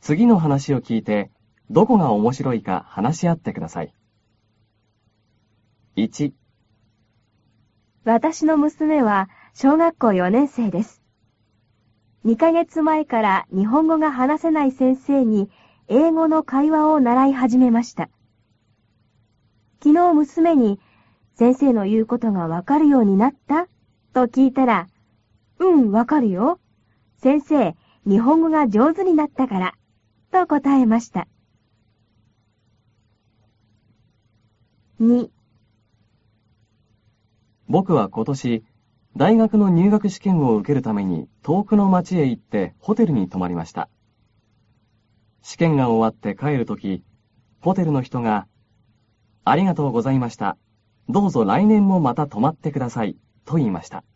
次の話を聞いて、どこが面白いか話し合ってください。1、 私の娘は小学校4年生です。2ヶ月前から日本語が話せない先生に英語の会話を習い始めました。昨日娘に先生の言うことがわかるようになったと聞いたら、わかるよ。先生、日本語が上手になったから、と答えました。2、 僕は今年、大学の入学試験を受けるために遠くの町へ行ってホテルに泊まりました。試験が終わって帰るとき、ホテルの人が、ありがとうございました。どうぞ来年もまた泊まってください、と言いました。